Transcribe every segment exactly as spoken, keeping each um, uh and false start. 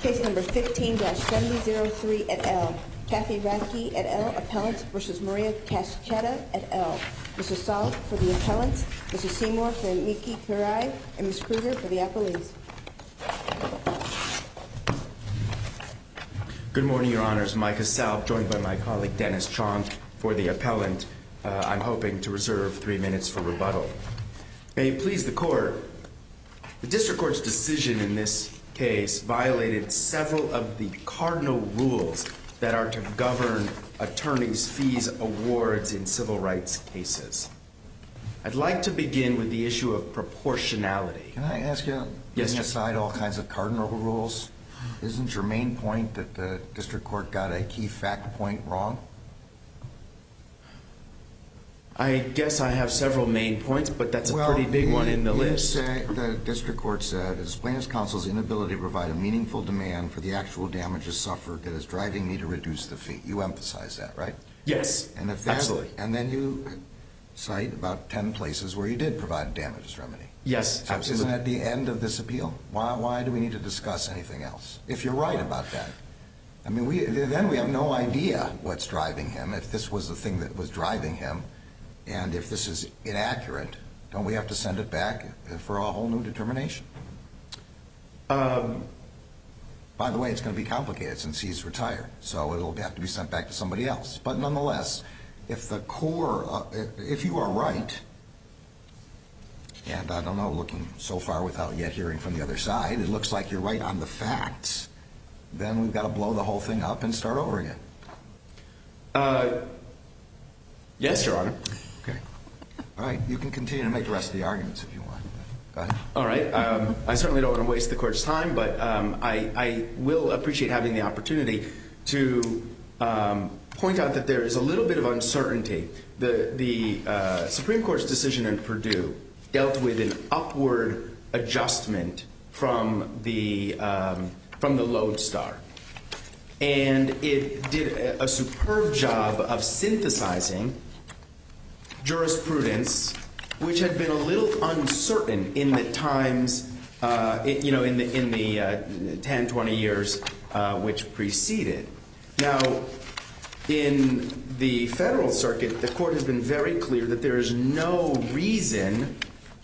Case number fifteen dash seventy oh three et al. Kathy Radke et al. Appellant versus Maria Caschetta et al. Mister Saul for the appellants, Mister Seymour for Miki Kurai, and Miz Kruger for the appellees. Good morning, Your Honors. Micah Salve, joined by my colleague Dennis Chong for the appellant. Uh, I'm hoping to reserve three minutes for rebuttal. May it please the Court, the District Court's decision in this case violated several of the cardinal rules that are to govern attorneys' fees awards in civil rights cases. I'd like to begin with the issue of proportionality. Can I ask you, yes, putting aside all kinds of cardinal rules, isn't your main point that the District Court got a key fact point wrong? I guess I have several main points, but that's a well, pretty big you, one in the you list. Say, the District Court said, it's plaintiff's counsel's inability to provide a meaningful demand for the actual damages suffered that is driving me to reduce the fee. You emphasize that, right? Yes, and if that, absolutely. And then you cite about ten places where you did provide a damages remedy. Yes, so absolutely. Isn't that the end of this appeal? Why, why do we need to discuss anything else? If you're right about that. I mean, we, then we have no idea what's driving him, if this was the thing that was driving him. And if this is inaccurate, don't we have to send it back for a whole new determination? Um, By the way, it's going to be complicated since he's retired, so it'll have to be sent back to somebody else. But nonetheless, if the core, uh, if you are right, and I don't know, looking so far without yet hearing from the other side, it looks like you're right on the facts, then we've got to blow the whole thing up and start over again. Uh, yes, Your Honor. Okay. All right. You can continue to make the rest of the arguments if you want. Go ahead. All right. Um, I certainly don't want to waste the Court's time, but um, I, I will appreciate having the opportunity to um, point out that there is a little bit of uncertainty. The, the uh, Supreme Court's decision in Purdue dealt with an upward adjustment from the, um, from the lodestar. And it did a, a superb job of synthesizing jurisprudence, which had been a little uncertain in the times, uh, it, you know, in the in the uh, ten, twenty years uh, which preceded. Now, in the federal circuit, the Court has been very clear that there is no reason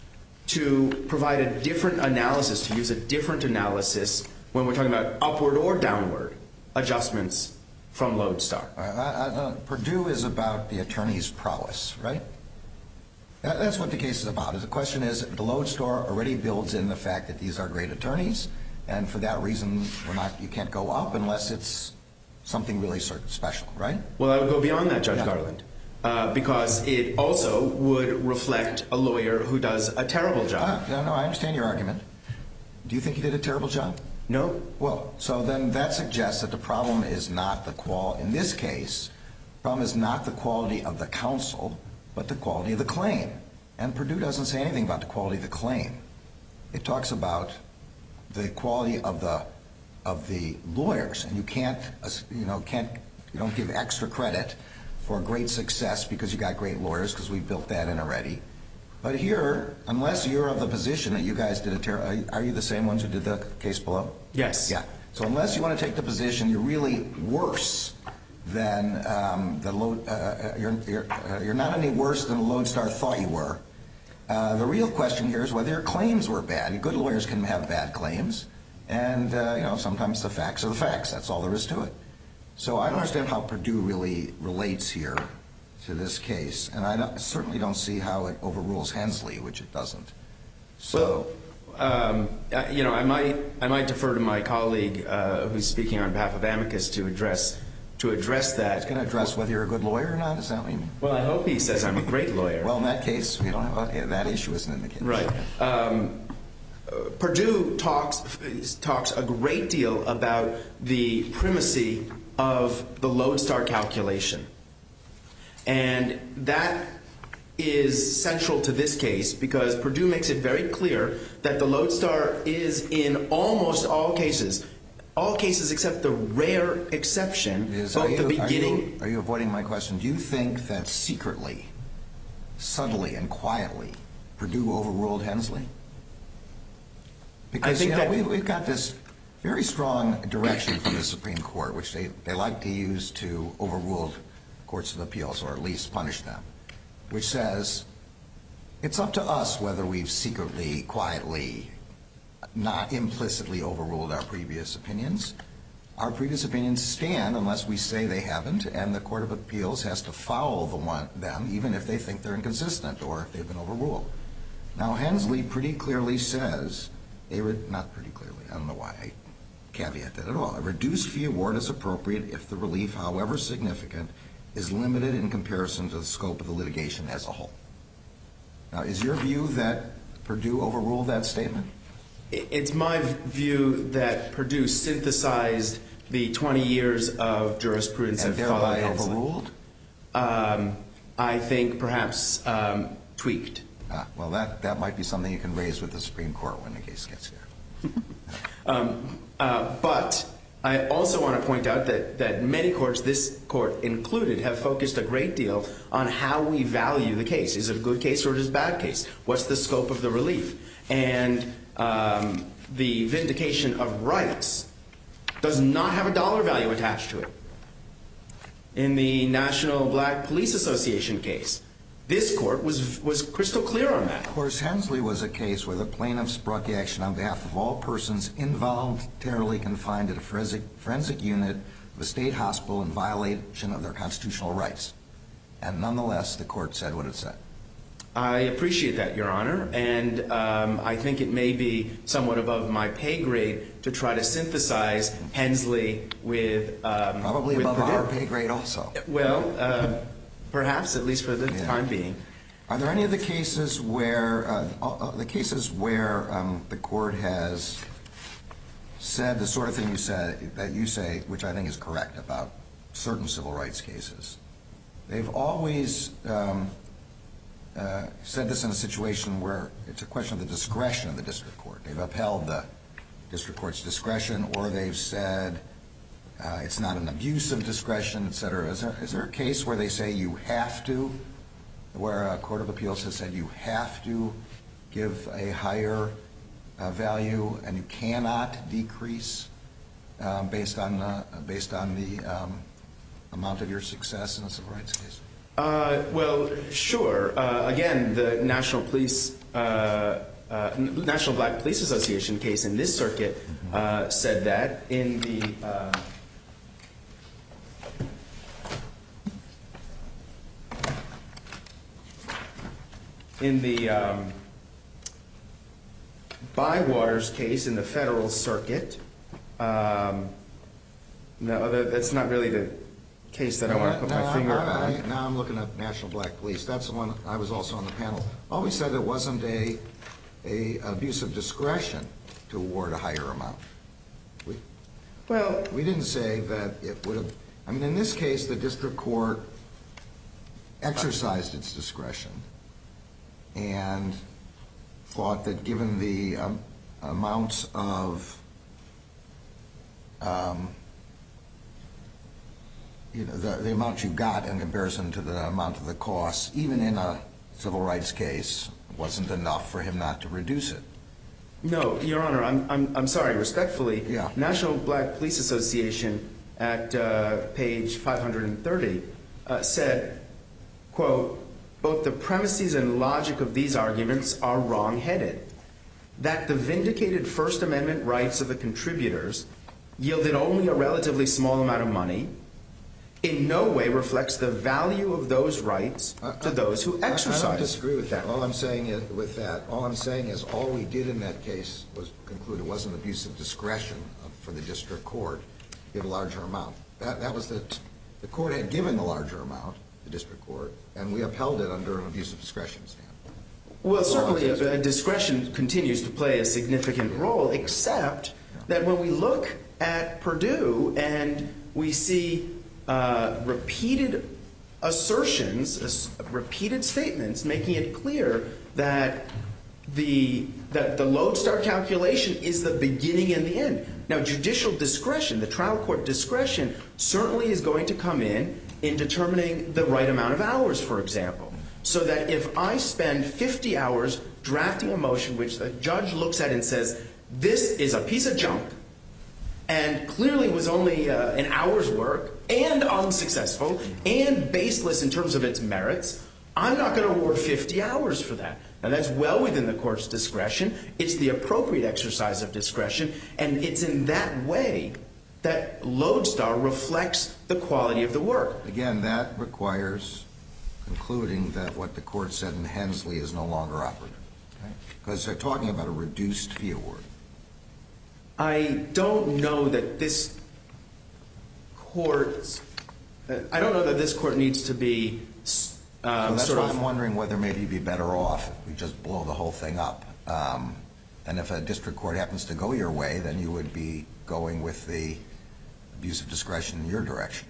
to provide a different analysis, to use a different analysis when we're talking about upward or downward adjustments from lodestar. Uh, uh, Purdue is about the attorney's prowess, right? That's what the case is about. The question is, the lodestar already builds in the fact that these are great attorneys, and for that reason, we're not. You can't go up unless it's something really special, right? Well, I would go beyond that, Judge yeah. Garland, uh, because it also would reflect a lawyer who does a terrible job. Uh, no, no, I understand your argument. Do you think he did a terrible job? No. Well, so then that suggests that the problem is not the qual. In this case, the problem is not the quality of the counsel, but the quality of the claim. And Purdue doesn't say anything about the quality of the claim. It talks about the quality of the of the lawyers, and you can't, you know, can't you don't give extra credit for great success because you got great lawyers, because we built that in already. But here, unless you're of the position that you guys did a ter- are you the same ones who did the case below? Yes. Yeah. So unless you want to take the position you're really worse than um, the load, uh, you're you're, uh, you're not any worse than the lodestar thought you were. Uh, the real question here is whether your claims were bad. Good lawyers can have bad claims, and uh, you know sometimes the facts are the facts. That's all there is to it. So I don't understand how Purdue really relates here to this case, and I don't, certainly don't see how it overrules Hensley, which it doesn't. So, well, um, you know, I might I might defer to my colleague uh, who's speaking on behalf of Amicus to address to address that. It's going to address whether you're a good lawyer or not. Is that what you mean? Well, I hope he says I'm a great lawyer. Well, in that case, we don't have a, that issue isn't in the case. Right. Um, uh, Purdue talks talks a great deal about the primacy of the lodestar calculation. And that is central to this case because Purdue makes it very clear that the lodestar is in almost all cases, all cases except the rare exception, is, both you, the beginning. Are you, are you avoiding my question? Do you think that secretly, subtly, and quietly, Purdue overruled Hensley? Because I think you know, that we, we've got this very strong direction from the Supreme Court, which they, they like to use to overrule courts of appeals, or at least punish them, which says it's up to us whether we've secretly, quietly, not implicitly overruled our previous opinions. Our previous opinions stand unless we say they haven't, and the Court of Appeals has to follow the one, them, even if they think they're inconsistent or if they've been overruled. Now, Hensley pretty clearly says, a re- not pretty clearly, I don't know why I caveat that at all. A reduced fee award is appropriate if the relief, however significant, is limited in comparison to the scope of the litigation as a whole. Now, is your view that Purdue overruled that statement? It's my view that Purdue synthesized the twenty years of jurisprudence and that followed thereby Hensley. Overruled? Um, I think perhaps um, tweaked. Ah, well, that, that might be something you can raise with the Supreme Court when the case gets here. um, uh, but I also want to point out that, that many courts, this court included, have focused a great deal on how we value the case. Is it a good case or is it a bad case? What's the scope of the relief? And um, the vindication of rights does not have a dollar value attached to it. In the National Black Police Association case, this court was was crystal clear on that. Of course, Hensley was a case where the plaintiffs brought the action on behalf of all persons involuntarily confined at a forensic, forensic unit of a state hospital in violation of their constitutional rights. And nonetheless, the court said what it said. I appreciate that, Your Honor, and um, I think it may be somewhat above my pay grade to try to synthesize Hensley with um, Probably with above Purdue. our pay grade also. Well, uh, perhaps, at least for the Yeah. time being. Are there any of the cases where uh, uh, the cases where um, the court has said the sort of thing you said that you say, which I think is correct about certain civil rights cases? They've always um, uh, said this in a situation where it's a question of the discretion of the district court. They've upheld the district court's discretion, or they've said uh, it's not an abuse of discretion, et cetera. Is there, is there a case where they say you have to, where a court of appeals has said you have to give a higher uh, value and you cannot decrease um, based on uh, based on the um, amount of your success in a civil rights case? Uh, well, sure. Uh, again, the National Police, uh, uh, National Black Police Association case in this circuit uh, said that in the uh, in the um, Bywaters case in the Federal Circuit. Um, no, that, that's not really the case that I want to put no, my finger I, I, on. Now I'm looking at National Black Police. That's the one I was also on the panel. Always said it wasn't a, a abuse of discretion to award a higher amount. We, Well, we didn't say that it would have. I mean, in this case, the district court exercised its discretion and thought that given the um, amounts of um, you know, the, the amount you got in comparison to the amount of the costs, even in a civil rights case, wasn't enough for him not to reduce it. no, Your Honor, I'm, I'm, I'm sorry, respectfully. Yeah. National Black Police Association at uh, page five hundred thirty uh, said, quote, both the premises and logic of these arguments are wrong-headed. That the vindicated First Amendment rights of the contributors yielded only a relatively small amount of money in no way reflects the value of those rights to those who exercise. I don't disagree with that. All I'm saying is, with that, all I'm saying is all we did in that case was conclude it wasn't abuse of discretion for the district court to give a larger amount. That, that was the, the court had given the larger amount, the district court, and we upheld it under an abuse of discretion standard. Well, certainly uh, discretion continues to play a significant role, except that when we look at Purdue and we see uh, repeated assertions, uh, repeated statements making it clear that the that the lodestar calculation is the beginning and the end. Now, judicial discretion, the trial court discretion, certainly is going to come in in determining the right amount of hours, for example. So that if I spend fifty hours drafting a motion which the judge looks at and says, this is a piece of junk, and clearly was only uh, an hour's work and unsuccessful and baseless in terms of its merits, I'm not going to award fifty hours for that. Now, that's well within the court's discretion. It's the appropriate exercise of discretion, and it's in that way that Lodestar reflects the quality of the work. Again, that requires concluding that what the court said in Hensley is no longer operative, because they're talking about a reduced fee award. I don't know that this court, uh, I don't know that this court needs to be um, so that's sort why of. I'm wondering whether maybe you'd be better off if we just blow the whole thing up. Um, and if a district court happens to go your way, then you would be going with the abuse of discretion in your direction.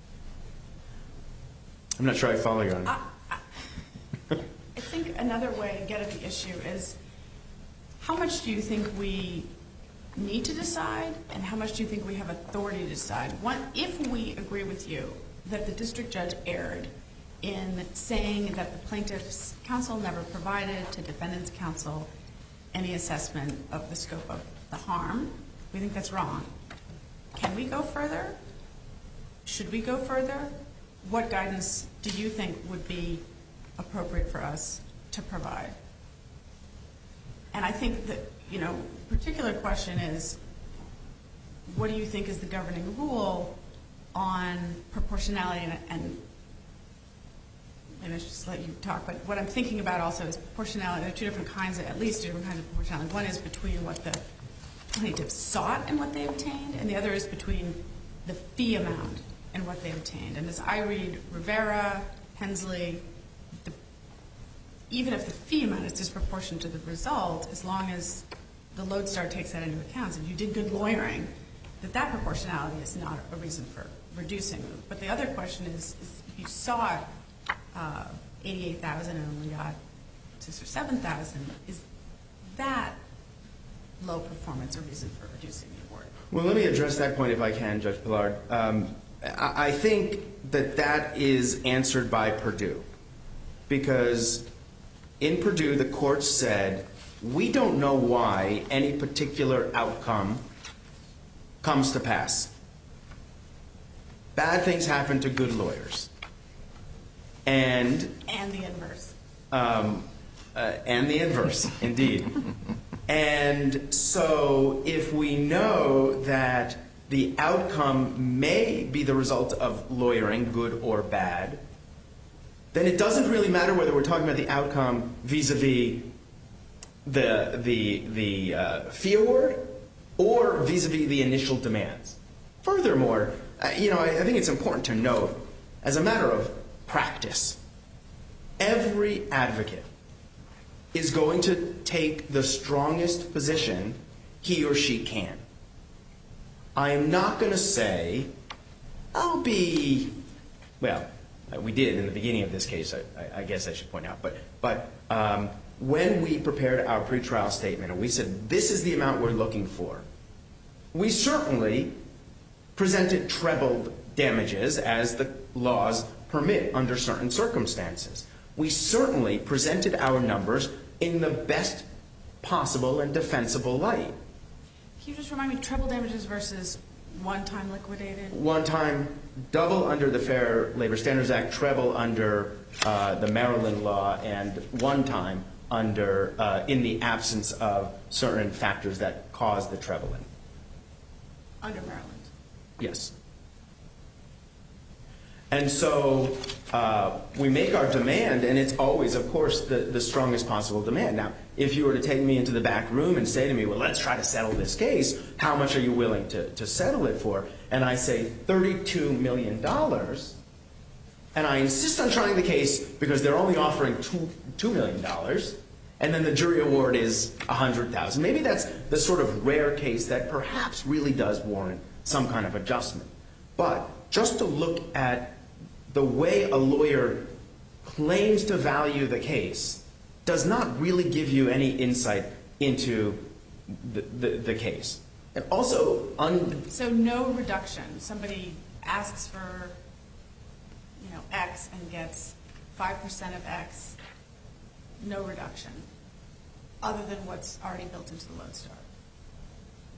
I'm not sure I follow you on. I, I, I think another way to get at the issue is how much do you think we need to decide, and how much do you think we have authority to decide? One, if we agree with you that the district judge erred in saying that the plaintiff's counsel never provided to defendant's counsel any assessment of the scope of the harm, we think that's wrong. Can we go further? Should we go further? What guidance do you think would be appropriate for us to provide? And I think that, you know, particular question is, what do you think is the governing rule on proportionality? And, and maybe I should just let you talk, but what I'm thinking about also is proportionality. There are two different kinds, of, at least two different kinds of proportionality. One is between what the plaintiff sought and what they obtained, and the other is between the fee amount and what they obtained. And as I read Rivera, Hensley, the, even if the fee amount is disproportionate to the result, as long as the Lodestar takes that into account, and you did good lawyering, that that proportionality is not a reason for reducing them. But the other question is, is if you sought uh, eighty-eight thousand dollars and only got six or seven thousand dollars, is that low performance a reason for reducing the award? Well, let me address that point if I can, Judge Pillard. Um, I, I think that that is answered by Purdue, because in Purdue the court said, we don't know why any particular outcome comes to pass. Bad things happen to good lawyers. And And the inverse. Um, uh, and the inverse, indeed. And so if we know that the outcome may be the result of lawyering, good or bad, then it doesn't really matter whether we're talking about the outcome vis-a-vis the, the, the uh, fee award or vis-a-vis the initial demands. Furthermore, uh, you know, I, I think it's important to note, as a matter of practice, every advocate is going to take the strongest position he or she can. I am not going to say, I'll be, well, we did in the beginning of this case, I, I guess I should point out, but, but um, when we prepared our pretrial statement and we said, this is the amount we're looking for, we certainly presented trebled damages as the laws permit under certain circumstances. We certainly presented our numbers in the best possible and defensible light. Can you just remind me, treble damages versus one-time liquidated? One-time, double under the Fair Labor Standards Act, treble under uh, the Maryland law, and one-time under uh, in the absence of certain factors that cause the trebling. Under Maryland? Yes. And so uh, we make our demand, and it's always, of course, the, the strongest possible demand. Now, if you were to take me into the back room and say to me, well, let's try to settle this case, how much are you willing to, to settle it for? And I say thirty-two million dollars, and I insist on trying the case because they're only offering two, two million dollars, and then the jury award is one hundred thousand dollars. Maybe that's the sort of rare case that perhaps really does warrant some kind of adjustment. But just to look at the way a lawyer claims to value the case does not really give you any insight into the, the, the case. And also, un- so no reduction. Somebody asks for, you know, X and gets five percent of X. No reduction, other than what's already built into the Lodestar.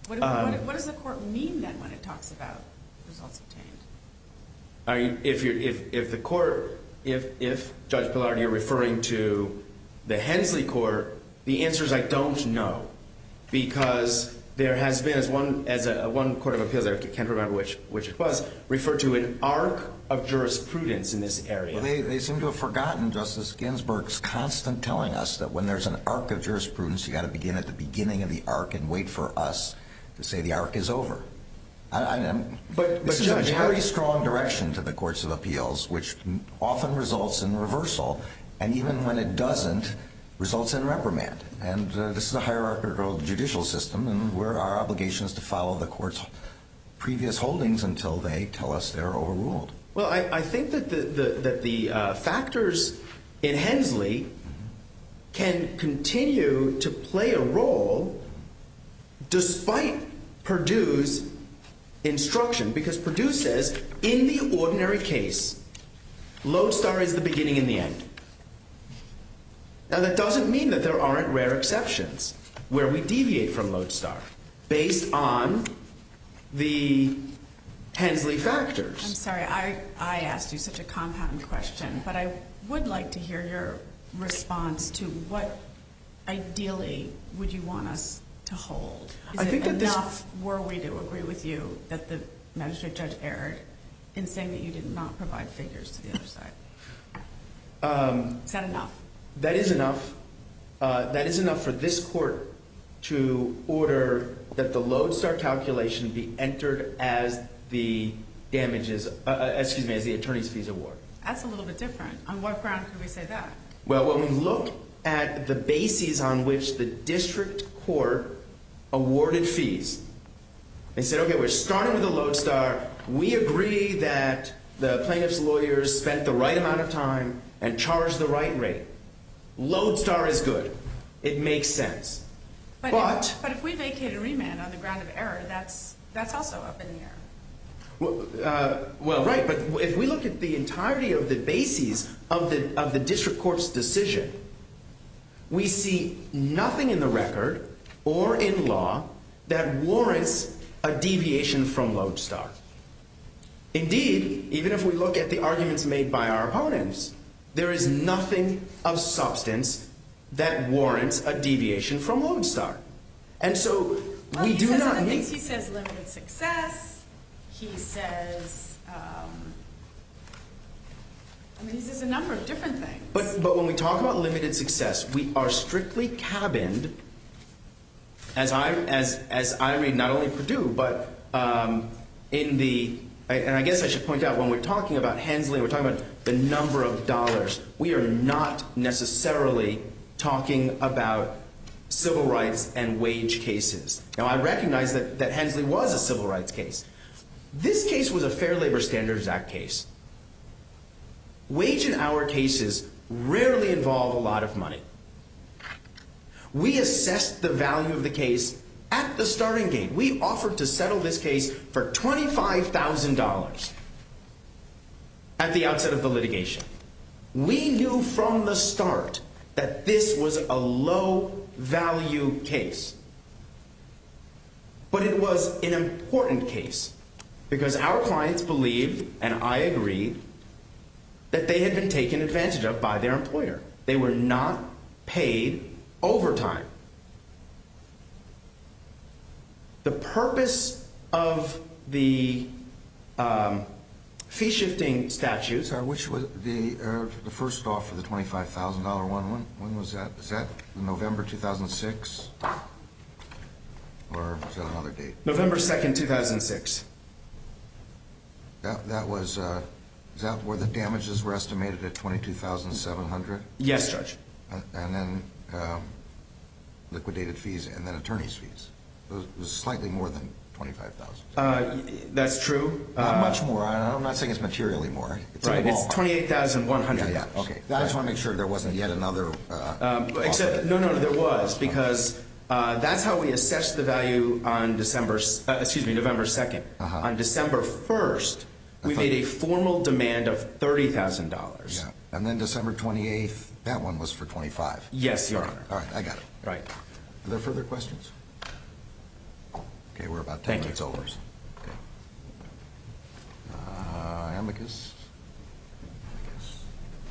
What, Um, what, what does the court mean then when it talks about results obtained? Are you, if you're if if the court if if Judge Pillard, you're referring to the Hensley court, the answer is I don't know, because there has been, as one as a one court of appeals, I can't remember which which it was, referred to an arc of jurisprudence in this area. Well, they, they seem to have forgotten Justice Ginsburg's constant telling us that when there's an arc of jurisprudence, you got to begin at the beginning of the arc and wait for us to say the arc is over. I, I, I'm, but this but is Judge, a very how, strong direction to the courts of appeals, which often results in reversal, and even when it doesn't, results in reprimand. And uh, this is a hierarchical judicial system, and where our obligation is to follow the court's previous holdings until they tell us they're overruled. Well, I, I think that the, the that the uh, factors in Hensley can continue to play a role despite Purdue's instruction, because Purdue says in the ordinary case, Lodestar is the beginning and the end. Now, that doesn't mean that there aren't rare exceptions where we deviate from Lodestar based on the Hensley factors. I'm sorry, I, I asked you such a compound question, but I would like to hear your response to what ideally would you want us to hold. Is I think it that enough, were we to agree with you, that the magistrate judge erred in saying that you did not provide figures to the other side? Um, Is that enough? That is enough. Uh, that is enough for this court to order that the Lodestar calculation be entered as the damages, uh, uh, excuse me, as the attorney's fees award. That's a little bit different. On what ground could we say that? Well, when we look at the bases on which the district court awarded fees, they said, okay, we're starting with the Lodestar. We agree that the plaintiff's lawyers spent the right amount of time and charged the right rate. Lodestar is good. It makes sense. But, But, if, but if we vacate a remand on the ground of error, that's that's also up in the air. well, uh, well, right. But if we look at the entirety of the bases of the of the district court's decision, we see nothing in the record or in law that warrants a deviation from Lodestar. Indeed, even if we look at the arguments made by our opponents, there is nothing of substance that warrants a deviation from Lodestar. And so well, we he do says not other need... things. He says limited success. He says, um, I mean, he says a number of different things. But, but when we talk about limited success, we are strictly cabined, as I, as, as I read not only Purdue, but um, in the... And I guess I should point out, when we're talking about Hensley, we're talking about the number of dollars, we are not necessarily talking about civil rights and wage cases. Now, I recognize that, that Hensley was a civil rights case. This case was a Fair Labor Standards Act case. Wage and hour cases rarely involve a lot of money. We assessed the value of the case at the starting gate. We offered to settle this case for twenty-five thousand dollars at the outset of the litigation. We knew from the start that this was a low-value case. But it was an important case because our clients believed, and I agreed, that they had been taken advantage of by their employer. They were not paid overtime. The purpose of the um, fee-shifting statute... Sorry, which was the uh, the first offer, the twenty-five thousand dollars one? When, when was that? Is that November two thousand six? Or is that another date? November second, two thousand six. That, that was, uh, is that where the damages were estimated at twenty-two thousand seven hundred dollars? Yes, Judge. Uh, and then um, liquidated fees and then attorney's fees. It was, it was slightly more than twenty-five thousand Uh, dollars. that's true. Not uh, much more. I- I'm not saying it's materially more. It's in Right, the it's ballpark. twenty-eight thousand one hundred dollars. Yeah, yeah, okay. I just want to make sure there wasn't yet another... Uh, Um, except, no, no, no, there was, because uh, that's how we assessed the value on December, uh, excuse me, November second. Uh-huh. On December first, we thought- made a formal demand of thirty thousand dollars. yeah. And then December twenty-eighth, that one was for twenty-five. Yes, Your Honor. All right, I got it. Right. Are there further questions? Okay, we're about ten Thank minutes you. over. Okay. Uh, amicus. Amicus.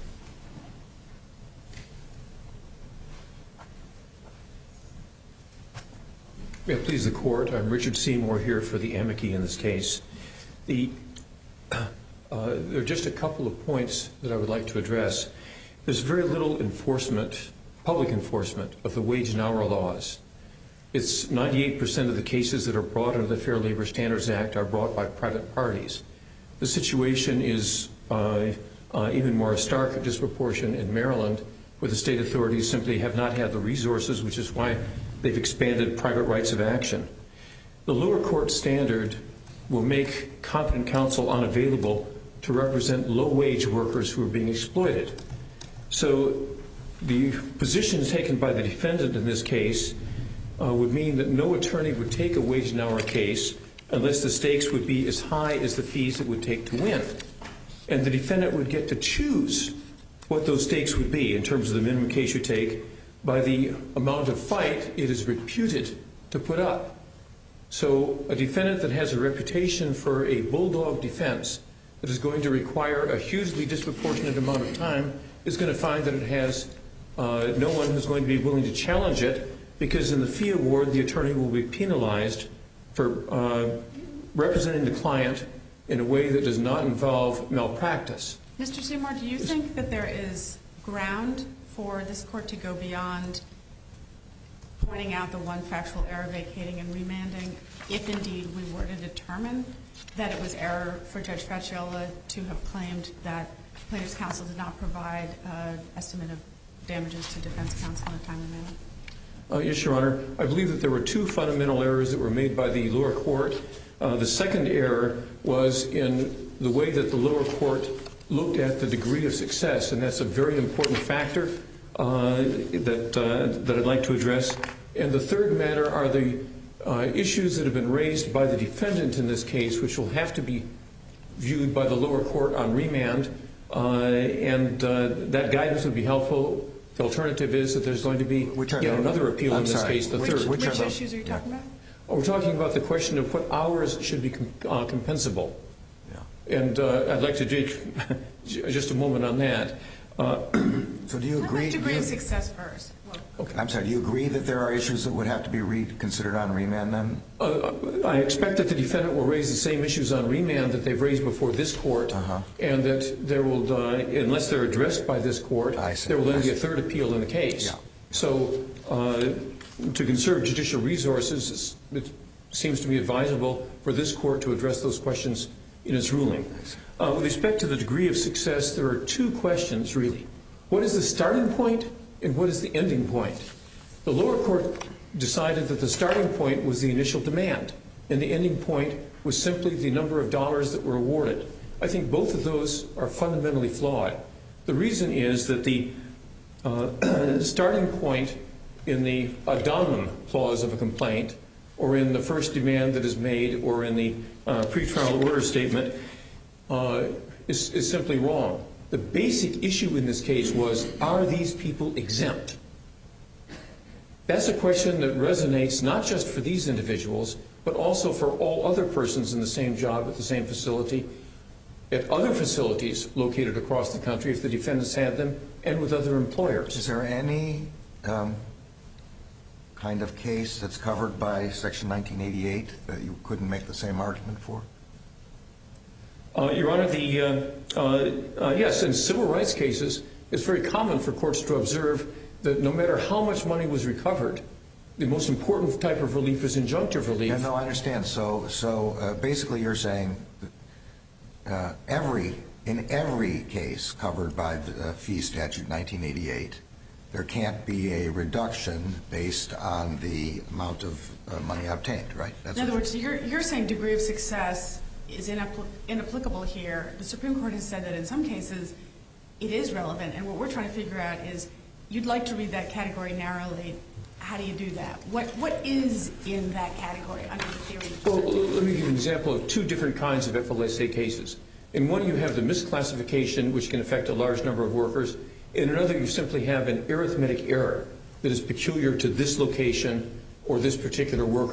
May it please the Court, I'm Richard Seymour here for the amici in this case. The, uh, there are just a couple of points that I would like to address. There's very little enforcement, public enforcement, of the wage and hour laws. It's ninety-eight percent of the cases that are brought under the Fair Labor Standards Act are brought by private parties. The situation is uh, uh, even more stark disproportion in Maryland, where the state authorities simply have not had the resources, which is why they've expanded private rights of action. The lower court standard will make competent counsel unavailable to represent low-wage workers who are being exploited. So the position taken by the defendant in this case uh, would mean that no attorney would take a wage and hour case unless the stakes would be as high as the fees it would take to win. And the defendant would get to choose what those stakes would be in terms of the minimum case you take by the amount of fight it is reputed to put up. So a defendant that has a reputation for a bulldog defense that is going to require a hugely disproportionate amount of time is going to find that it has uh, no one who's going to be willing to challenge it, because in the fee award the attorney will be penalized for uh, representing the client in a way that does not involve malpractice. Mister Seymour, do you think that there is ground for this court to go beyond pointing out the one factual error, vacating and remanding, if indeed we were to determine that it was error for Judge Fracciola to have claimed that plaintiff's counsel did not provide an estimate of damages to defense counsel in a timely manner? Uh, yes, Your Honor. I believe that there were two fundamental errors that were made by the lower court. Uh, the second error was in the way that the lower court looked at the degree of success, and that's a very important factor uh, that uh, that I'd like to address. And the third matter are the uh, issues that have been raised by the defendant in this case, which will have to be viewed by the lower court on remand, uh, and uh, that guidance would be helpful. The alternative is that there's going to be Which are yet the- another appeal I'm in this sorry, case, the which- third. which Which are the- issues are you talking about? Oh, we're talking about the question of what hours should be com- uh, compensable. Yeah. And uh, I'd like to take just a moment on that. Uh, So do you How agree? about degree do of you- success first? Well, I'm sorry. Do you agree that there are issues that would have to be reconsidered on remand then? uh, I expect that the defendant will raise the same issues on remand that they've raised before this court, Uh-huh. and that there will, uh, unless they're addressed by this court, I see. there will I then be a see. third appeal in the case. Yeah. So uh, to conserve judicial resources, it seems to me advisable for this court to address those questions in its ruling. Uh, with respect to the degree of success, there are two questions, really. What is the starting point, and what is the ending point? The lower court decided that the starting point was the initial demand, and the ending point was simply the number of dollars that were awarded. I think both of those are fundamentally flawed. The reason is that the uh, starting point in the addendum clause of a complaint, or in the first demand that is made, or in the uh, pretrial order statement, uh, is, is simply wrong. The basic issue in this case was, are these people exempt? That's a question that resonates not just for these individuals, but also for all other persons in the same job at the same facility, at other facilities located across the country, if the defendants had them, and with other employers. Is there any um, kind of case that's covered by Section nineteen eighty-eight that you couldn't make the same argument for? Uh, Your Honor, the uh, uh, uh, yes, in civil rights cases, it's very common for courts to observe that no matter how much money was recovered, the most important type of relief is injunctive relief. Yeah, no, I understand. So, so uh, basically, you're saying that, uh, every in every case covered by the uh, fee statute nineteen eighty-eight, there can't be a reduction based on the amount of uh, money obtained, right? That's in other what words, you're, you're saying degree of success is inappl- inapplicable here. The Supreme Court has said that in some cases it is relevant, and what we're trying to figure out is you'd like to read that category narrowly. How do you do that? What What is in that category under the theory? Well, let me give you an example of two different kinds of F L S A cases. In one, you have the misclassification, which can affect a large number of workers. In another, you simply have an arithmetic error that is peculiar to this location or this particular worker.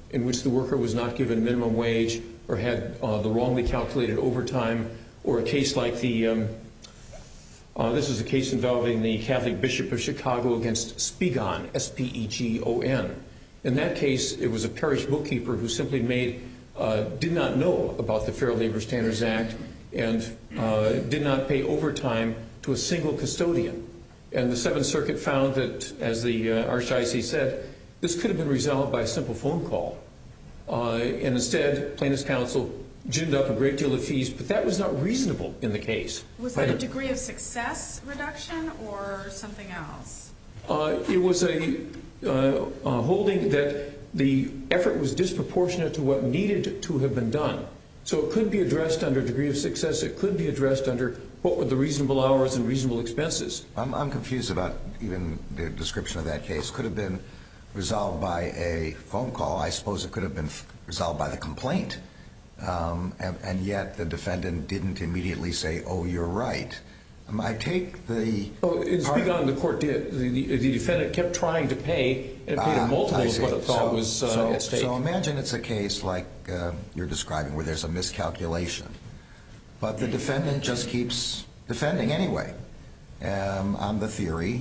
in which the worker was not given minimum wage or had uh, the wrongly calculated overtime, or a case like the, um, uh, this is a case involving the Catholic Bishop of Chicago against Spegon, S P E G O N. In that case, it was a parish bookkeeper who simply made, uh, did not know about the Fair Labor Standards Act and uh, did not pay overtime to a single custodian. And the Seventh Circuit found that, as the uh, Archdiocese said, this could have been resolved by a simple phone call. Uh, and instead, plaintiff's counsel ginned up a great deal of fees, but that was not reasonable in the case. Was that a degree of success reduction or something else? Uh, it was a, uh, a holding that the effort was disproportionate to what needed to have been done. So it could be addressed under degree of success. It could be addressed under what were the reasonable hours and reasonable expenses. I'm, I'm confused about even the description of that case. Could have been resolved by a phone call. I suppose it could have been resolved by the complaint. Um, and, and yet the defendant didn't immediately say, oh, you're right. Um, I take the... Oh, in Spegon, the court did. The, the, the defendant kept trying to pay, and it paid a multiple of what it thought so, was uh, so, at stake. So imagine it's a case like uh, you're describing where there's a miscalculation. But the defendant just keeps defending anyway um, on the theory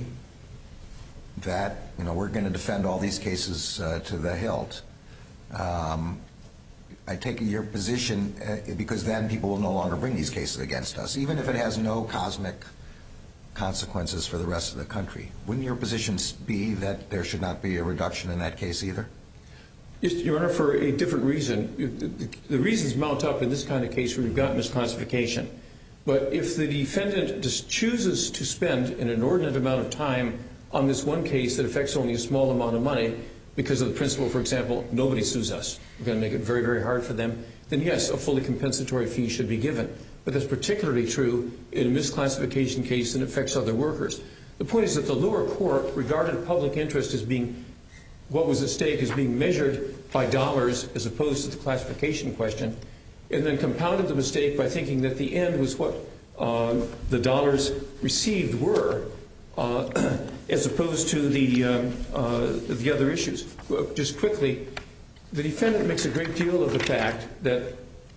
that, you know, we're going to defend all these cases uh, to the hilt. Um, I take your position uh, because then people will no longer bring these cases against us, even if it has no cosmic consequences for the rest of the country. Wouldn't your position be that there should not be a reduction in that case either? Yes, Your Honor, for a different reason. The reasons mount up in this kind of case where we've got misclassification. But if the defendant just chooses to spend an inordinate amount of time on this one case that affects only a small amount of money because of the principle, for example, nobody sues us, we're going to make it very, very hard for them, then yes, a fully compensatory fee should be given. But that's particularly true in a misclassification case that affects other workers. The point is that the lower court regarded public interest as being, what was at stake as being measured by dollars as opposed to the classification question, and then compounded the mistake by thinking that the end was what uh, the dollars received were, uh, as opposed to the, um, uh, the other issues. Just quickly, the defendant makes a great deal of the fact that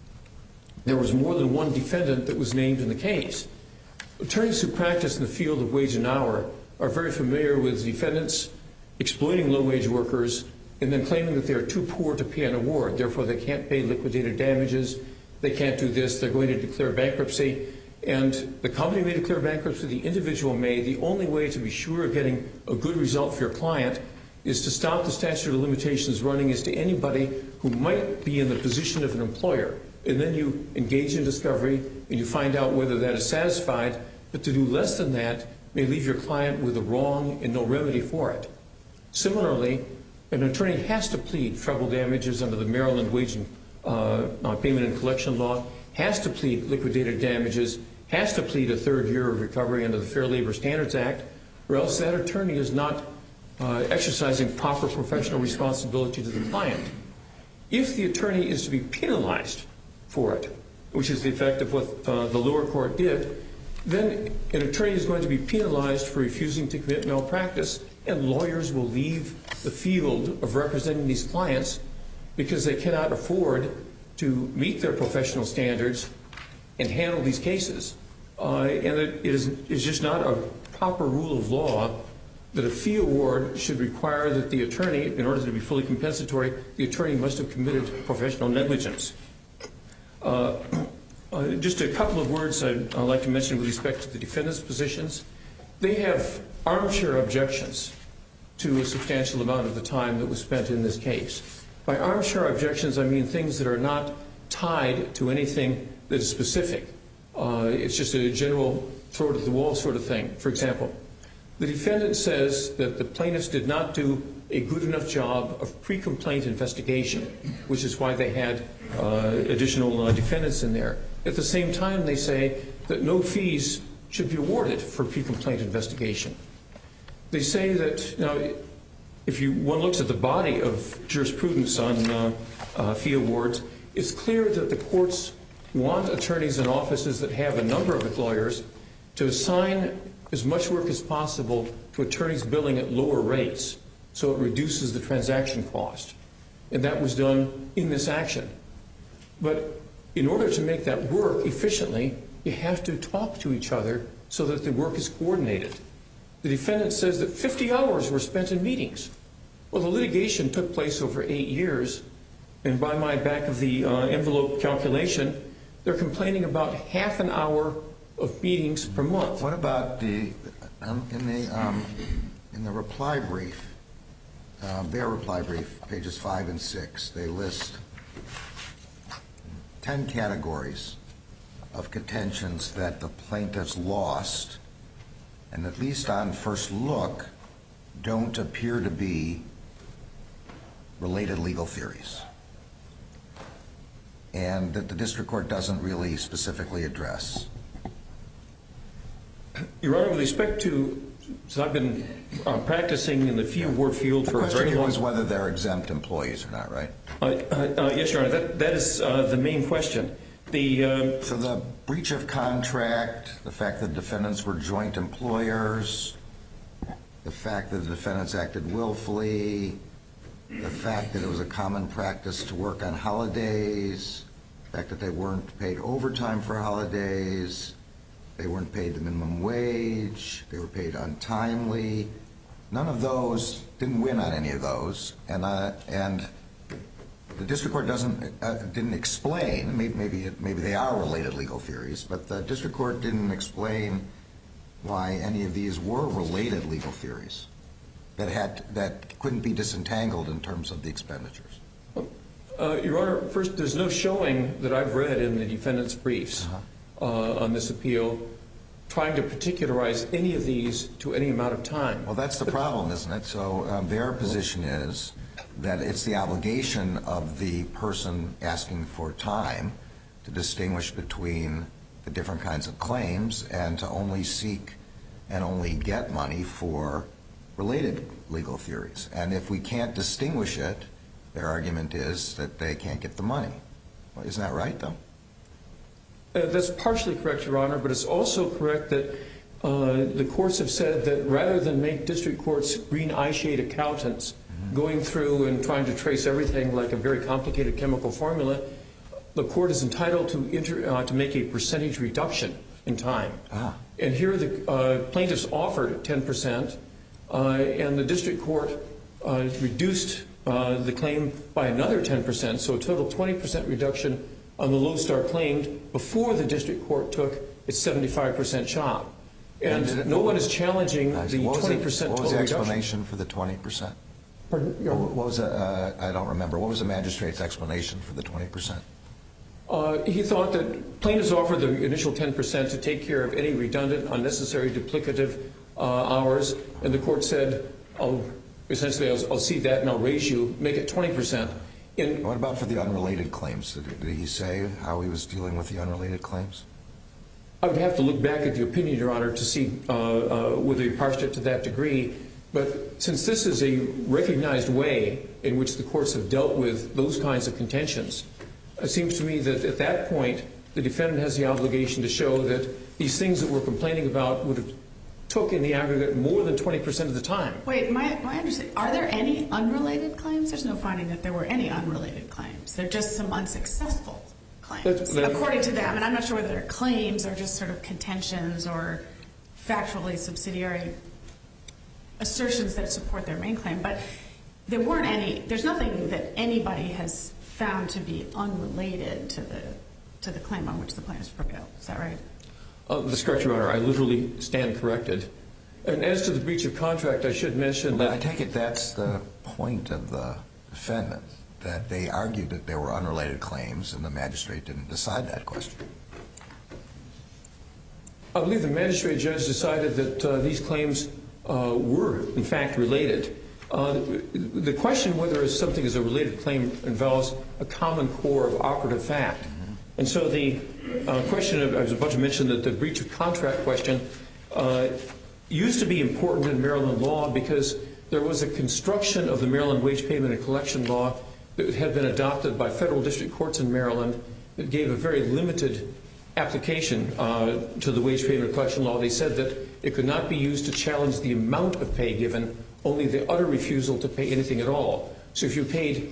there was more than one defendant that was named in the case. Attorneys who practice in the field of wage and hour are very familiar with defendants exploiting low-wage workers and then claiming that they are too poor to pay an award. Therefore, they can't pay liquidated damages. They can't do this. They're going to declare bankruptcy. And the company may declare bankruptcy. The individual may. The only way to be sure of getting a good result for your client is to stop the statute of limitations running as to anybody who might be in the position of an employer. And then you engage in discovery and you find out whether that is satisfied. But to do less than that may leave your client with a wrong and no remedy for it. Similarly, an attorney has to plead treble damages under the Maryland Wage and uh, Payment and Collection Law, has to plead liquidated damages, has to plead a third year of recovery under the Fair Labor Standards Act, or else that attorney is not uh, exercising proper professional responsibility to the client. If the attorney is to be penalized for it, which is the effect of what uh, the lower court did, then an attorney is going to be penalized for refusing to commit malpractice, and lawyers will leave the field of representing these clients because they cannot afford to meet their professional standards and handle these cases. Uh, and it is it's just not a proper rule of law that a fee award should require that the attorney, in order to be fully compensatory, the attorney must have committed professional negligence. Uh, uh, just a couple of words I'd, I'd like to mention with respect to the defendant's positions. They have armchair objections to a substantial amount of the time that was spent in this case. By armchair objections, I mean things that are not tied to anything that is specific. Uh, it's just a general throw-it-at-the-wall sort of thing. For example, the defendant says that the plaintiffs did not do a good enough job of pre-complaint investigation, which is why they had uh, additional uh, defendants in there. At the same time, they say that no fees should be awarded for pre-complaint investigation. They say that, now, if you, one looks at the body of jurisprudence on uh, uh, fee awards, it's clear that the courts want attorneys in offices that have a number of lawyers to assign as much work as possible to attorneys billing at lower rates, so it reduces the transaction cost. and that was done in this action. But in order to make that work efficiently, you have to talk to each other so that the work is coordinated. The defendant says that fifty hours were spent in meetings. Well, the litigation took place over eight years, and by my back of the uh, envelope calculation, they're complaining about half an hour of meetings per month. What about the um, in the um, in the reply brief? Um, their reply brief, pages five and six, they list ten categories of contentions that the plaintiffs lost, and at least on first look, don't appear to be related legal theories, and that the district court doesn't really specifically address. Your Honor, with respect to, so I've been uh, practicing in the field work field for a very long time. The question here is whether they're exempt employees or not, right? Uh, uh, yes, Your Honor, that, that is uh, the main question. The uh, So the breach of contract, the fact that defendants were joint employers, the fact that the defendants acted willfully, the fact that it was a common practice to work on holidays, the fact that they weren't paid overtime for holidays, they weren't paid the minimum wage, they were paid untimely. None of those, didn't win on any of those, and uh, and the district court doesn't uh, didn't explain. Maybe maybe, it, maybe they are related legal theories, but the district court didn't explain why any of these were related legal theories that had that couldn't be disentangled in terms of the expenditures. Uh, Your Honor, first, there's no showing that I've read in the defendant's briefs uh-huh. uh, on this appeal trying to particularize any of these to any amount of time. Well, that's the but, problem, isn't it? So um, their position is that it's the obligation of the person asking for time to distinguish between the different kinds of claims and to only seek and only get money for related legal theories. And if we can't distinguish it, their argument is that they can't get the money. Well, isn't that right, though? Uh, that's partially correct, Your Honor, but it's also correct that uh, the courts have said that rather than make district courts green eye shade accountants mm-hmm. going through and trying to trace everything like a very complicated chemical formula, the court is entitled to inter, uh, to make a percentage reduction in time. Ah. And here the uh, plaintiffs offered ten percent, uh, and the district court uh, reduced uh, the claim by another ten percent, so a total twenty percent reduction on the Lodestar claim before the district court took its seventy-five percent chop. And, and no one is challenging the twenty percent total reduction. What was the explanation for the twenty percent? Pardon? What was the, uh, I don't remember. What was the magistrate's explanation for the twenty percent? Uh, he thought that plaintiffs offered the initial ten percent to take care of any redundant, unnecessary, duplicative uh, hours, and the court said, I'll, essentially, I'll, I'll see that and I'll raise you, make it twenty percent. In, what about for the unrelated claims? Did, did he say how he was dealing with the unrelated claims? I would have to look back at the opinion, Your Honor, to see uh, uh, whether he parsed it to that degree. But since this is a recognized way in which the courts have dealt with those kinds of contentions, it seems to me that at that point, the defendant has the obligation to show that these things that we're complaining about would have took in the aggregate more than twenty percent of the time. Wait, my, my understanding, are there any unrelated claims? There's no finding that there were any unrelated claims. They're just some unsuccessful claims, that's, that's, according to them. And I'm not sure whether they're claims or just sort of contentions or factually subsidiary assertions that support their main claim. But there weren't any, there's nothing that anybody has found to be unrelated to the to the claim on which the plaintiffs prevailed. Is that right? Uh, that's correct, Your Honor. I literally stand corrected. And as to the breach of contract, I should mention well, that... I take it that's the point of the defendant, that they argued that there were unrelated claims and the magistrate didn't decide that question. I believe the magistrate judge decided that uh, these claims uh, were, in fact, related. Uh, the question whether something is a related claim involves a common core of operative fact. Mm-hmm. And so the uh, question, of, I was about to mention that the breach of contract question uh, used to be important in Maryland law because there was a construction of the Maryland Wage Payment and Collection Law that had been adopted by federal district courts in Maryland that gave a very limited application uh, to the Wage Payment and Collection Law. They said that it could not be used to challenge the amount of pay given, only the utter refusal to pay anything at all. So if you paid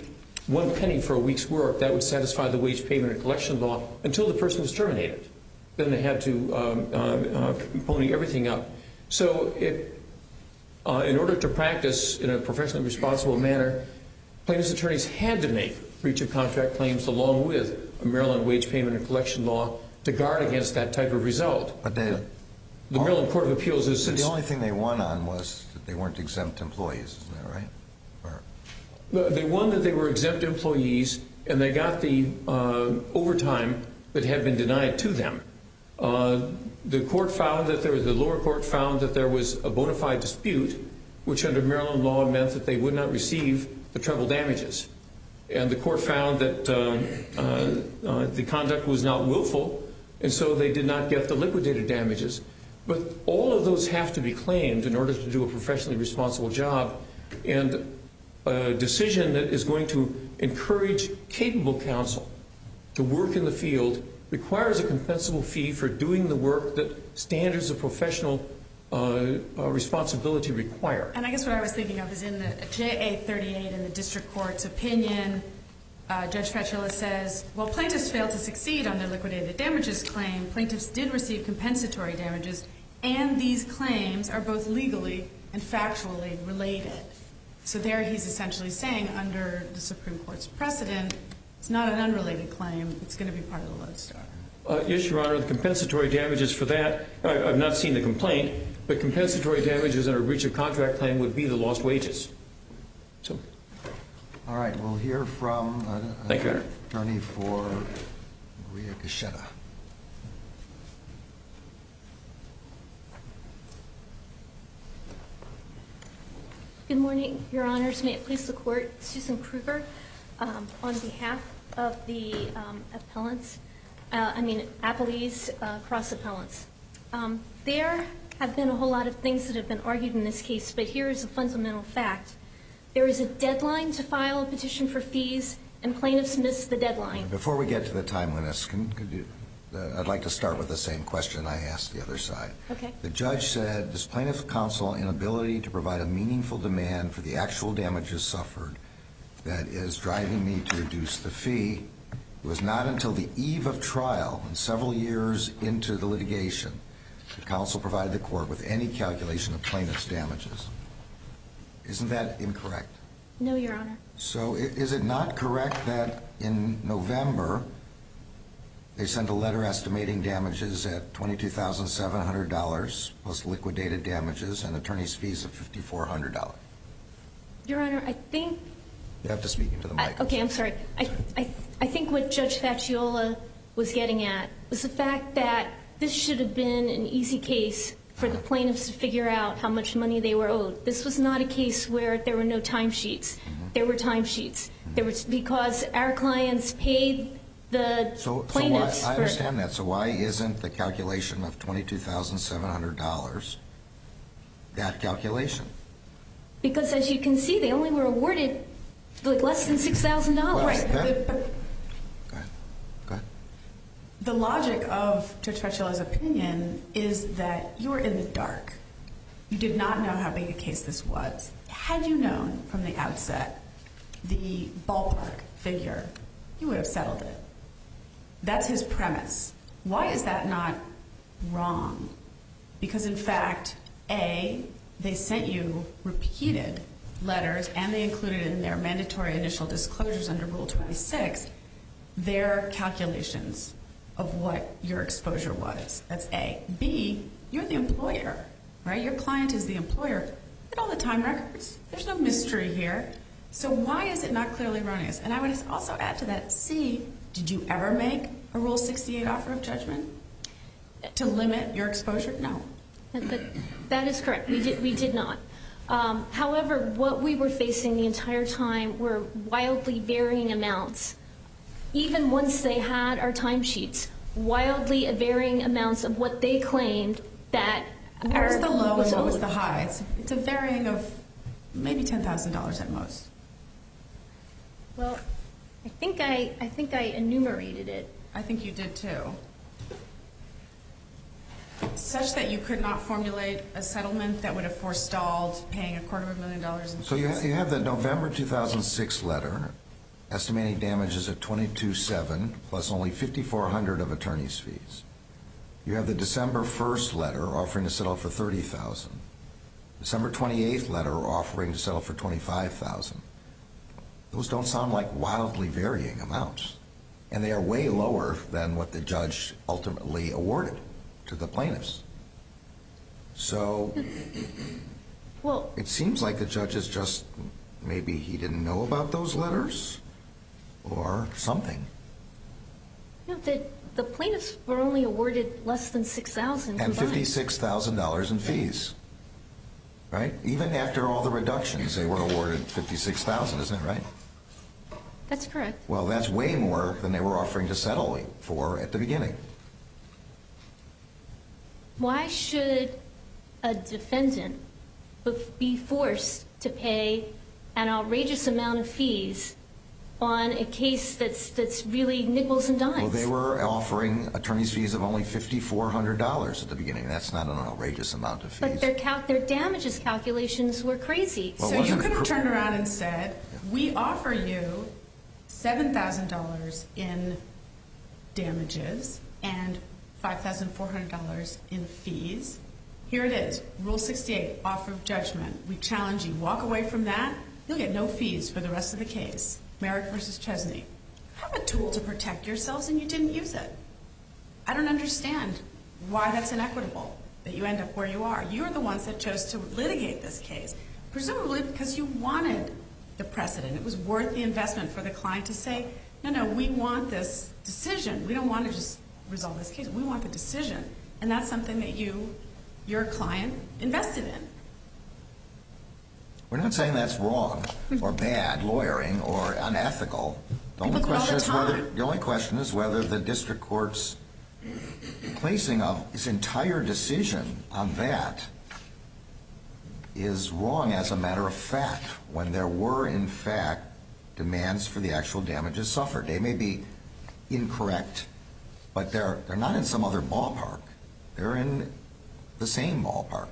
one penny for a week's work, that would satisfy the wage payment and collection law until the person was terminated. Then they had to um, uh, uh, pony everything up. So it, uh, in order to practice in a professionally responsible manner, plaintiffs' attorneys had to make breach of contract claims along with a Maryland wage payment and collection law to guard against that type of result. But they, the Maryland Court of Appeals is... The only thing they won on was that they weren't exempt employees, isn't that right? Or, they won that they were exempt employees, and they got the uh, overtime that had been denied to them. Uh, the court found that there was, the lower court found that there was a bona fide dispute, which under Maryland law meant that they would not receive the treble damages. And the court found that um, uh, uh, the conduct was not willful, and so they did not get the liquidated damages. But all of those have to be claimed in order to do a professionally responsible job, and a decision that is going to encourage capable counsel to work in the field requires a compensable fee for doing the work that standards of professional uh, uh, responsibility require. And I guess what I was thinking of is in the J A thirty-eight in the district court's opinion, uh, Judge Fatula says, while plaintiffs failed to succeed on their liquidated damages claim, plaintiffs did receive compensatory damages, and these claims are both legally and factually related. So there he's essentially saying under the Supreme Court's precedent, it's not an unrelated claim. It's going to be part of the lodestar. Uh, yes, Your Honor, the compensatory damages for that, I, I've not seen the complaint, but compensatory damages under a breach of contract claim would be the lost wages. So, all right, we'll hear from uh, Thank you, attorney for Maria Cachetta. Good morning, Your Honors. May it please the Court, Susan Kruger, um, on behalf of the um, appellants, uh, I mean, appellees, uh, cross appellants. Um, there have been a whole lot of things that have been argued in this case, but here is a fundamental fact. There is a deadline to file a petition for fees, and plaintiffs missed the deadline. Before we get to the timeliness, can, could you, uh, I'd like to start with the same question I asked the other side. Okay. The judge said, does plaintiff's counsel inability to provide a meaningful demand for the actual damages suffered that is driving me to reduce the fee? It was not until the eve of trial and several years into the litigation that counsel provided the court with any calculation of plaintiff's damages. Isn't that incorrect? No, Your Honor. So is it not correct that in November they sent a letter estimating damages at twenty-two thousand seven hundred dollars plus liquidated damages and attorney's fees of five thousand four hundred dollars? Your Honor, I think... You have to speak into the mic. I, okay, I'm sorry. I, I, I think what Judge Faciola was getting at was the fact that this should have been an easy case for the plaintiffs to figure out how much money they were owed. This was not a case where there were no timesheets. Mm-hmm. There were timesheets. Mm-hmm. There was because our clients paid the so, plaintiffs. So why, I understand that. So why isn't the calculation of twenty-two thousand seven hundred dollars that calculation? Because as you can see, they only were awarded like less than six thousand dollars. Well, Right. that, The, go ahead. Go ahead. the logic of Judge Faciola's opinion is that you were in the dark. You did not know how big a case this was. Had you known from the outset the ballpark figure, you would have settled it. That's his premise. Why is that not wrong? Because, in fact, A, they sent you repeated letters, and they included in their mandatory initial disclosures under Rule twenty-six their calculations of what your exposure was. That's A. B, you're the employer, right? Your client is the employer. Get all the time records. There's no mystery here. So why is it not clearly erroneous? And I would also add to that, C, did you ever make a Rule sixty-eight offer of judgment to limit your exposure? No. But that is correct. We did, we did not. Um, however, what we were facing the entire time were wildly varying amounts. Even once they had our timesheets, wildly varying amounts of what they claimed that what our was the low was and what was owed. the high? It's, it's a varying of maybe ten thousand dollars at most. Well, I think I, I think I enumerated it. I think you did too. Such that you could not formulate a settlement that would have forestalled paying a quarter of a million dollars in fees. So you have, you have the November two thousand six letter estimating damages at twenty-two seven plus only fifty-four hundred of attorney's fees. You have the December first letter offering to settle for thirty thousand. December twenty-eighth letter offering to settle for twenty-five thousand. Those don't sound like wildly varying amounts, and they are way lower than what the judge ultimately awarded to the plaintiffs. So Well, it seems like the judge is just, maybe he didn't know about those letters or something. no, the, the plaintiffs were only awarded less than six thousand And combined. fifty-six thousand dollars in fees. Right? Even after all the reductions, they were awarded fifty-six thousand dollars, isn't it right? That's correct. Well, that's way more than they were offering to settle for at the beginning. Why should a defendant be forced to pay an outrageous amount of fees on a case that's that's really nickels and dimes? Well, they were offering attorney's fees of only fifty-four hundred dollars at the beginning. That's not an outrageous amount of fees. But their cal- their damages calculations were crazy. Well, So you wasn't could have cr- turned around and said, we offer you seven thousand dollars in damages and five thousand four hundred dollars in fees. Here it is, Rule sixty-eight, offer of judgment. We challenge you. Walk away from that, you'll get no fees for the rest of the case. Merrick versus Chesney. Have a tool to protect yourselves and you didn't use it. I don't understand why that's inequitable, that you end up where you are. You're the ones that chose to litigate this case, presumably because you wanted the precedent. It was worth the investment for the client to say, no, no, we want this decision. We don't want to just resolve this case. We want the decision. And that's something that you, your client, invested in. We're not saying that's wrong or bad lawyering or unethical. The only People do it all question the is whether time. the only question is whether the district court's placing of its entire decision on that is wrong as a matter of fact, when there were in fact demands for the actual damages suffered. They may be incorrect, but they're they're not in some other ballpark. They're in the same ballpark.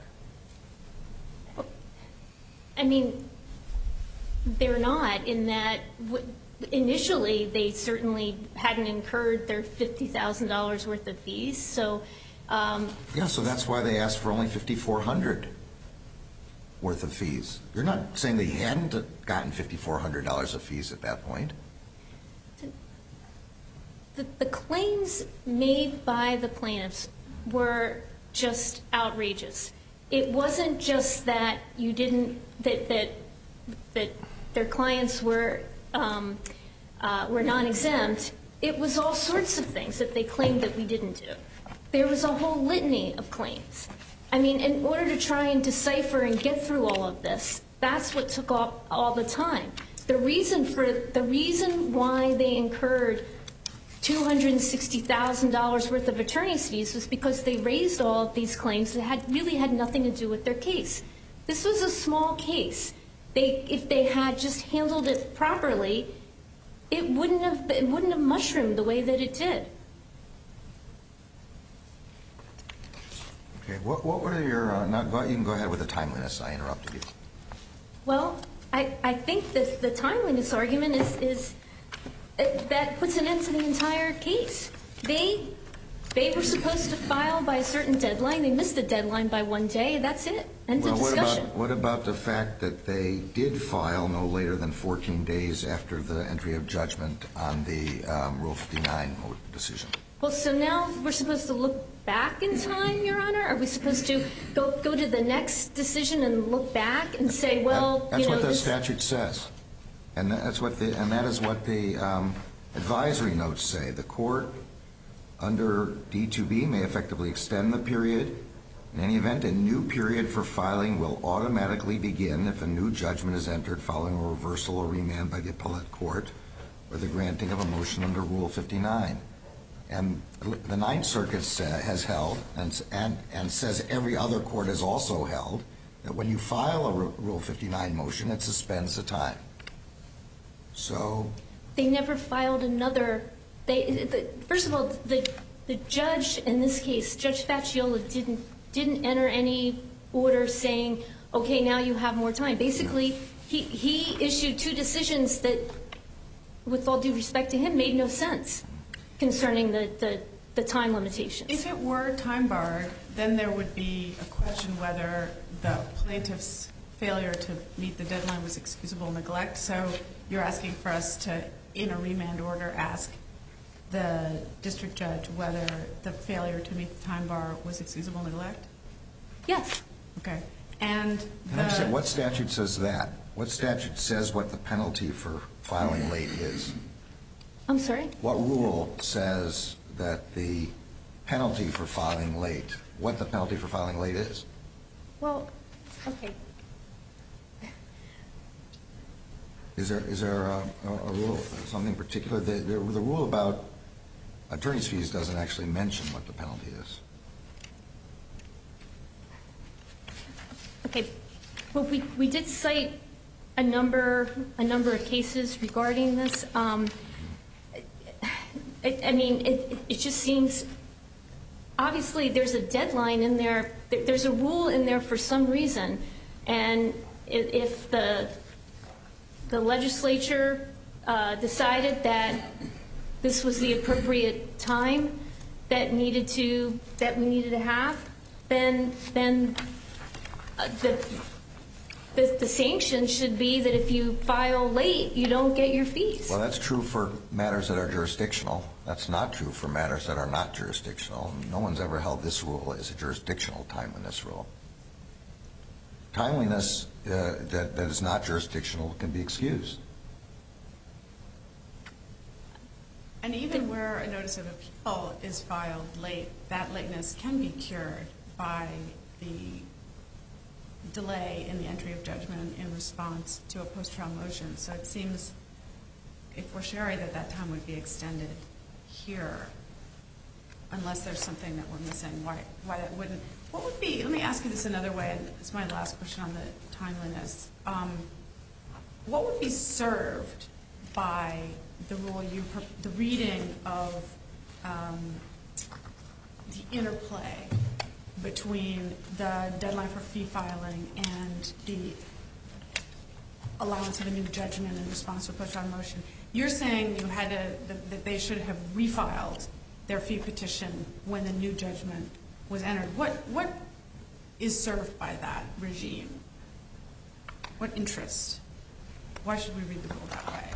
I mean, they're not in that w- initially they certainly hadn't incurred their fifty thousand dollars worth of fees. So, um, Yeah, so that's why they asked for only fifty-four hundred dollars worth of fees. You're not saying they hadn't gotten fifty-four hundred dollars of fees at that point. the, the claims made by the plaintiffs were just outrageous. It wasn't just that you didn't that that that their clients were um, uh, were non-exempt. It was all sorts of things that they claimed that we didn't do. There was a whole litany of claims. I mean, in order to try and decipher and get through all of this, that's what took up all the time. The reason for the reason why they incurred two hundred sixty thousand dollars worth of attorney's fees was because they raised all of these claims that had really had nothing to do with their case. This was a small case. They, if they had just handled it properly, it wouldn't have it wouldn't have mushroomed the way that it did. Okay, what what were your? Uh, not, go, you can go ahead with the timeliness. I interrupted you. Well, I, I think that the timeliness argument is is that puts an end to the entire case. They they were supposed to file by a certain deadline. They missed the deadline by one day. That's it. End Well, of what discussion. about what about the fact that they did file no later than fourteen days after the entry of judgment on the um, Rule fifty-nine decision? Well, so now we're supposed to look back in time, Your Honor? Are we supposed to go go to the next decision and look back and say, well, that, that's you know, what the this, statute says, and that's what the and that is what the um, advisory notes say. The court under D two B may effectively extend the period. In any event, a new period for filing will automatically begin if a new judgment is entered following a reversal or remand by the appellate court or the granting of a motion under Rule fifty-nine. And the Ninth Circuit has held, and, and, and says every other court has also held, that when you file a Rule fifty-nine motion, it suspends the time. So they never filed another. They the, first of all, the the judge in this case, Judge Facciola, didn't didn't enter any order saying, okay, now you have more time. Basically, he he issued two decisions that with all due respect to him, made no sense concerning the, the, the time limitations. If it were time barred, then there would be a question whether the plaintiff's failure to meet the deadline was excusable neglect. So you're asking for us to, in a remand order, ask the district judge whether the failure to meet the time bar was excusable neglect? Yes. Okay. And Can I understand, what statute says that? What statute says what the penalty for filing late is? I'm sorry? What rule says that the penalty for filing late, what the penalty for filing late is? Well, okay. Is there is there a, a rule, something particular? The, the, the rule about attorney's fees doesn't actually mention what the penalty is. Okay. Well, we, we did cite a number a number of cases regarding this. Um, I, I mean, it, it just seems obviously there's a deadline in there. There's a rule in there for some reason, and if the the legislature uh, decided that this was the appropriate time that needed to that we needed to have, then then uh, the, the the sanction should be that if you file late, you don't get your fees. Well, that's true for matters that are jurisdictional. That's not true for matters that are not jurisdictional. No one's ever held this rule as a jurisdictional timeliness rule. Timeliness uh, that, that is not jurisdictional can be excused. And even where a notice of appeal is filed late, that lateness can be cured by the delay in the entry of judgment in response to a post-trial motion. So it seems, if we're sure that that time would be extended here, unless there's something that we're missing, why why that wouldn't. What would be, let me ask you this another way, and it's my last question on the timeliness. Um, what would be served by the rule, you, the reading of um, the interplay between the deadline for fee filing and the allowance of a new judgment in response to a post-trial motion? You're saying you had to, that, that they should have refiled their fee petition when the new judgment was entered. What what is served by that regime? What interest? Why should we read the rule that way?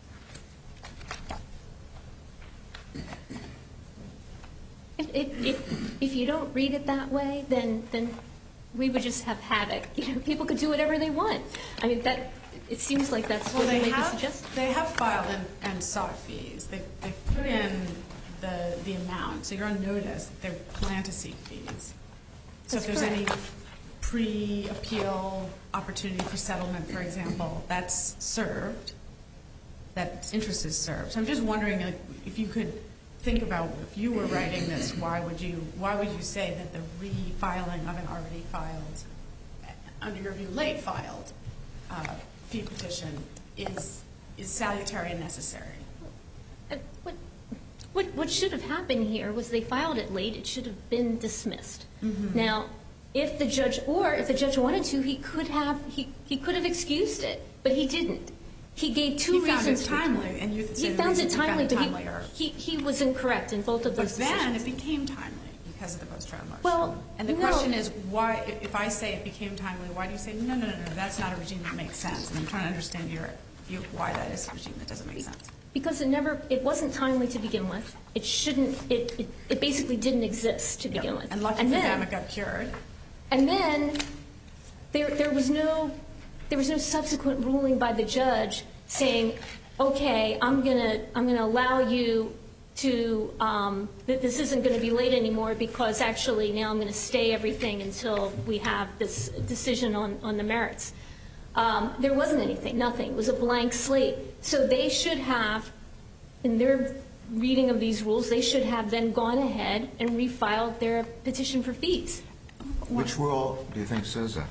If, if, if, if you don't read it that way, then then we would just have havoc. You know, people could do whatever they want. I mean, that it seems like that's well, what they they have. suggest. They have filed and, and sought fees. They they put in the the amount, so you're on notice that they plan to seek fees. So That's if there's correct. any pre-appeal opportunity for settlement, for example, that's served. That interest is served. So I'm just wondering like, if you could think about if you were writing this, why would you why would you say that the refiling of an already filed, under your view, late filed uh, fee petition is is salutary and necessary? Uh, What, what, what should have happened here was they filed it late. It should have been dismissed. Mm-hmm. Now, if the judge, or if the judge wanted to, he could have he, he could have excused it, but he didn't. He gave two he reasons. Found it timely, and you he found it timely, found it but timely he, or, he he was incorrect in both of those but then decisions. it became timely because of the post-trial motion. Well, and the no. question is why? If I say it became timely, why do you say no, no, no, no? That's not a regime that makes sense. And I'm trying to understand your view of why that is a regime that doesn't make sense. Because it never, it wasn't timely to begin with. It shouldn't. It it, it basically didn't exist to begin Yep. with. And lucky and for then, them, it got cured. And then there there was no there was no subsequent ruling by the judge saying, okay, I'm gonna I'm gonna allow you to um, that this isn't going to be late anymore because actually now I'm going to stay everything until we have this decision on on the merits. Um, there wasn't anything, nothing. It was a blank slate. So they should have, in their reading of these rules, they should have then gone ahead and refiled their petition for fees. Which rule do you think says that?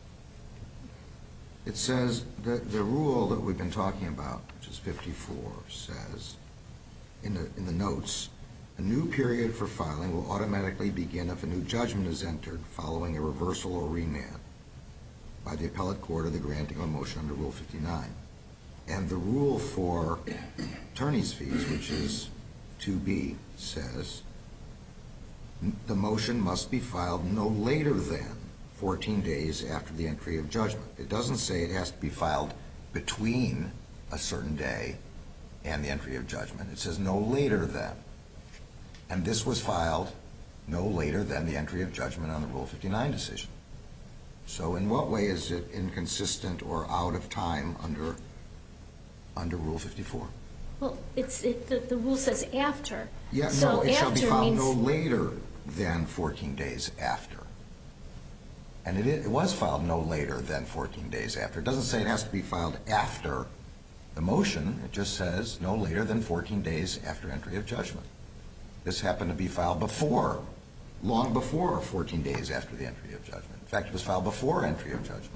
It says that the rule that we've been talking about, which is fifty-four, says in the in the notes, a new period for filing will automatically begin if a new judgment is entered following a reversal or remand by the appellate court of the granting of a motion under Rule fifty-nine. And the rule for attorney's fees, which is two B, says the motion must be filed no later than fourteen days after the entry of judgment. It doesn't say it has to be filed between a certain day and the entry of judgment. It says no later than. And this was filed no later than the entry of judgment on the Rule fifty-nine decision. So in what way is it inconsistent or out of time under under Rule fifty-four? Well, it's it, the, the rule says after. Yeah, so no, it shall be filed means, no later than fourteen days after. And it, it was filed no later than fourteen days after. It doesn't say it has to be filed after the motion. It just says no later than fourteen days after entry of judgment. This happened to be filed before, long before fourteen days after the entry of judgment. In fact, it was filed before entry of judgment.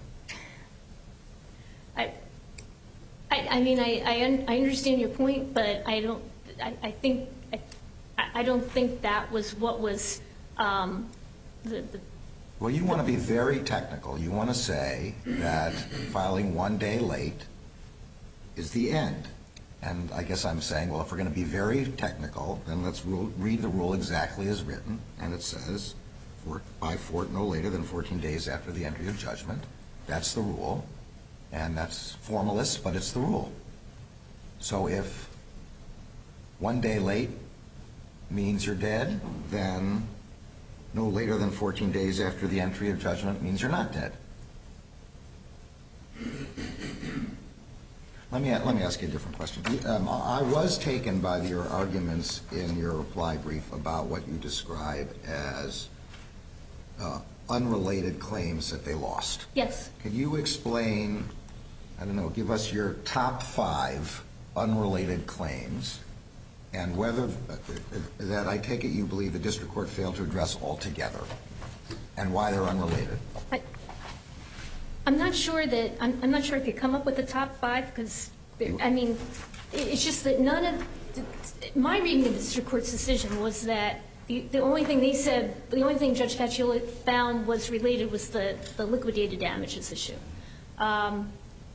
I, I, I mean, I, I, un, I understand your point, but I don't. I, I think I, I don't think that was what was um, the, the. Well, you want to be very technical. You want to say that filing one day late is the end. And I guess I'm saying, well, if we're going to be very technical, then let's rule, read the rule exactly as written. And it says, for, by four, no later than fourteen days after the entry of judgment. That's the rule. And that's formalist, but it's the rule. So if one day late means you're dead, then no later than fourteen days after the entry of judgment means you're not dead. Let me, let me ask you a different question. Um, I was taken by your arguments in your reply brief about what you describe as uh, unrelated claims that they lost. Yes. Can you explain, I don't know, give us your top five unrelated claims and whether uh, that I take it you believe the district court failed to address altogether and why they're unrelated? I, I'm not sure that I'm, I'm not sure I could come up with the top five because I mean it's just that none of my reading of the district court's decision was that the, the only thing they said, the only thing Judge Cacciolo found was related was the, the liquidated damages issue, um,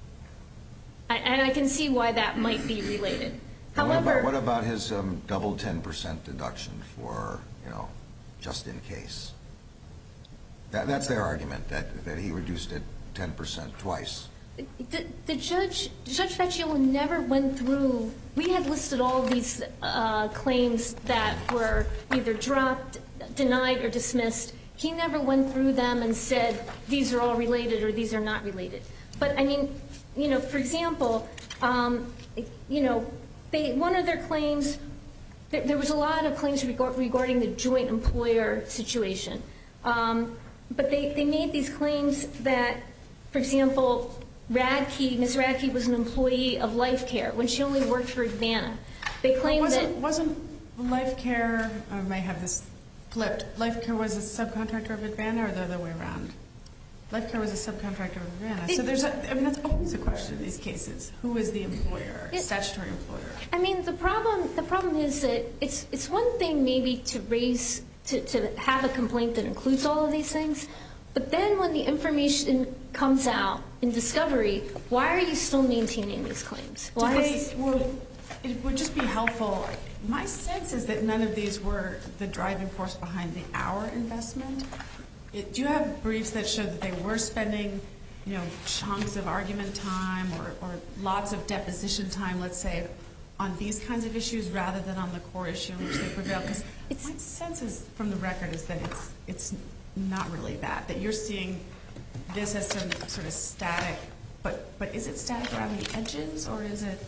I, and I can see why that might be related. However, what about, what about his um, double ten percent deduction for, you know, just in case? That, that's their argument that that he reduced it ten percent twice. The, the judge, Judge Cacciolo never went through. We had listed all of these uh, claims that were either dropped, denied, or dismissed. He never went through them and said these are all related or these are not related. But I mean, you know, for example, um, you know, they one of their claims. There, there was a lot of claims regard, regarding the joint employer situation, um, but they they made these claims that, for example, Radke, Miz Radke was an employee of Life Care when she only worked for Advana. They claimed wasn't, that wasn't Life Care. I may have this flipped. Life Care was a subcontractor of Advana, or the other way around. Life Care was a subcontractor of Advana. So there's, a, I mean, that's always a question in these cases. Who is the employer, it, statutory employer? I mean, the problem the problem is that it's it's one thing maybe to raise to to have a complaint that includes all of these things. But then when the information comes out in discovery, why are you still maintaining these claims? Why Did they, is well, it would just be helpful. My sense is that none of these were the driving force behind the hour investment. It, do you have briefs that show that they were spending, you know, chunks of argument time or, or lots of deposition time, let's say, on these kinds of issues rather than on the core issue in which they prevail? Because my sense is, from the record is that it's it's not really that, that you're seeing this as some sort of static, but but is it static around the edges, or is it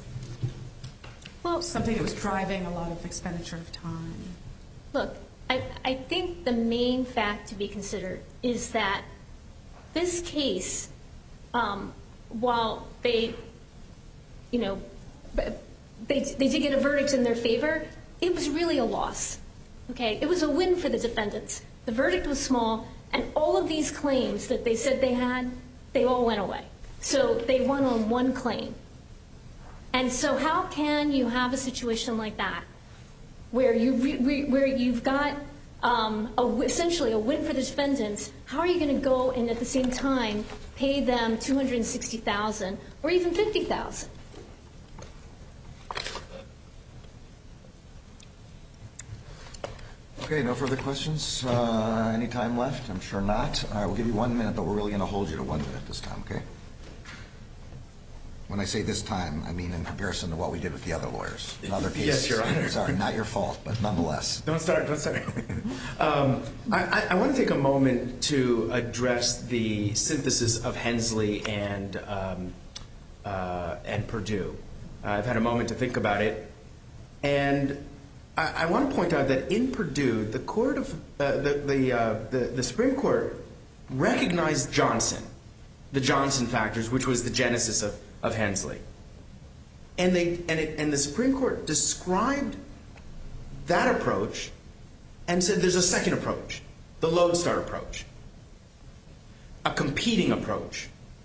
well something that was driving a lot of expenditure of time? Look, I, I think the main fact to be considered is that this case, um, while they, you know, they they did get a verdict in their favor, it was really a loss. Okay, it was a win for the defendants. The verdict was small, and all of these claims that they said they had, they all went away. So they won on one claim. And so how can you have a situation like that, where you re, re, where you've got um, a, essentially a win for the defendants? How are you going to go and at the same time pay them two hundred sixty thousand dollars or even fifty thousand dollars? Okay, no further questions? Uh, any time left? I'm sure not. All right, we'll give you one minute, but we're really going to hold you to one minute this time, okay? When I say this time, I mean in comparison to what we did with the other lawyers. In other cases. Yes, Your Honor. Sorry, not your fault, but nonetheless. Don't start, don't start. um, I, I, I want to take a moment to address the synthesis of Hensley and, um, uh, and Purdue. Uh, I've had a moment to think about it. And I, I want to point out that in Purdue, the court of uh, the the, uh, the the Supreme Court recognized Johnson, the Johnson factors, which was the genesis of, of Hensley, and they and it, and the Supreme Court described that approach and said there's a second approach, the Lodestar approach, a competing approach,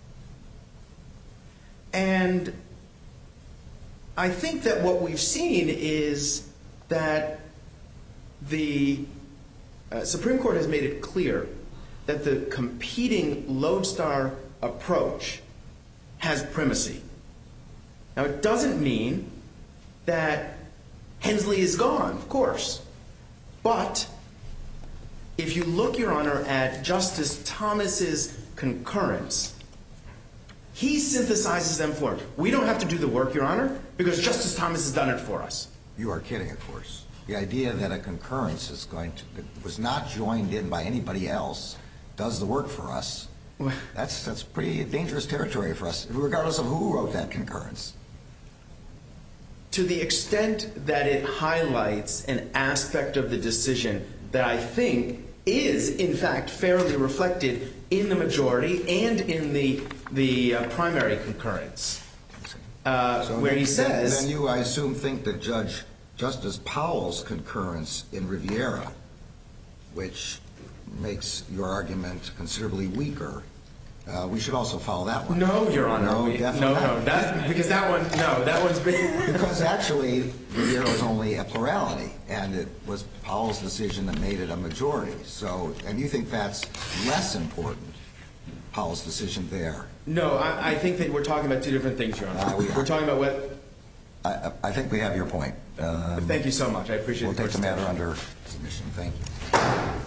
and I think that what we've seen is that the uh, Supreme Court has made it clear that the competing Lodestar approach has primacy. Now, it doesn't mean that Hensley is gone, of course. But if you look, Your Honor, at Justice Thomas's concurrence, he synthesizes them for us. We don't have to do the work, Your Honor, because Justice Thomas has done it for us. You are kidding, of course. The idea that a concurrence is going to was not joined in by anybody else does the work for us. That's that's pretty dangerous territory for us, regardless of who wrote that concurrence. To the extent that it highlights an aspect of the decision that I think is, in fact, fairly reflected in the majority and in the the uh, primary concurrence, uh, so where then, he says... Then, then you, I assume, think that Judge Justice Powell's concurrence in Riviera, which makes your argument considerably weaker, uh, we should also follow that one. No, Your Honor. No, we, definitely no, not. no, that's, because that one, no, that one's been... Because actually, Riviera was only a plurality, and it was Powell's decision that made it a majority. So, and you think that's less important, Powell's decision there? No, I, I think that we're talking about two different things, Your Honor. Uh, we we're talking about what... I, I think we have your point. Um, Thank you so much. I appreciate we'll the take the matter attention. under submission. Thank you.